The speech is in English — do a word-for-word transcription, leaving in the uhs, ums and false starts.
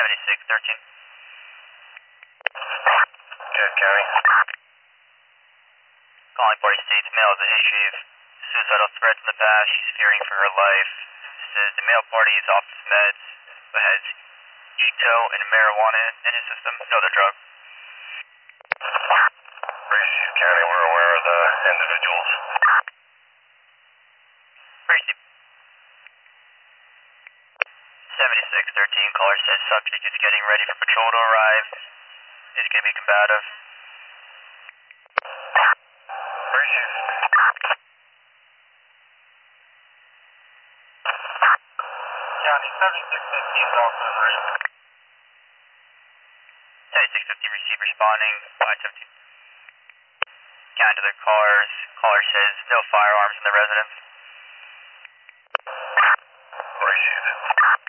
seventy-six thirteen. Jet County. Calling Party States, male has issued suicidal threats in the past. She's fearing for her life. Says the male party is off his meds, but has Eto and marijuana in his system, no other drug. Gracie County, we're aware of the individuals. Gracie. seventy-six thirteen, caller says subject is getting ready for patrol to arrive. Is going to be combative. Gracie. County, seventy-six fifteen is also in range. seventy-six fifteen, receive responding, five seventeen. Counting to their cars. Caller says no firearms in the residence. Gracie.